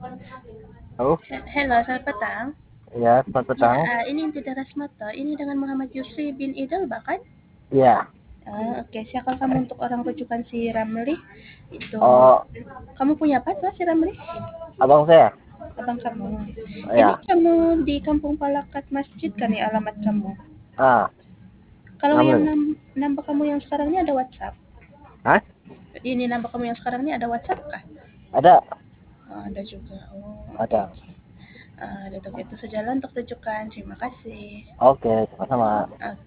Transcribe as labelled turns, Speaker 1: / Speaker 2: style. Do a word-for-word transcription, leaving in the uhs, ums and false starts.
Speaker 1: Halo,
Speaker 2: He Halo, selamat petang.
Speaker 1: ya selamat
Speaker 2: Ya,
Speaker 1: petang.
Speaker 2: eee, ini Inti Darasmata. Ini dengan Muhammad Yusri bin Idal kan?
Speaker 1: Iya,
Speaker 2: Ah, oke. Siapakah kamu untuk orang rujukan si Ramli? Itu
Speaker 1: oh
Speaker 2: kamu punya pacar si Ramli?
Speaker 1: abang saya,
Speaker 2: Abang kamu. Ini
Speaker 1: ya,
Speaker 2: kamu di Kampung Palakat Masjid kan nih alamat kamu?
Speaker 1: ah,
Speaker 2: Kalau yang
Speaker 1: Ramli.
Speaker 2: nam nambah kamu yang sekarang ini ada WhatsApp?
Speaker 1: Hah?
Speaker 2: Ini nambah kamu yang sekarang ini ada WhatsApp kah?
Speaker 1: Ada,
Speaker 2: Oh, ada juga. Oh, oke
Speaker 1: ada.
Speaker 2: oke. Ah, ada itu saja untuk rujukan. Terima kasih.
Speaker 1: Oke, sama-sama.
Speaker 2: Oke.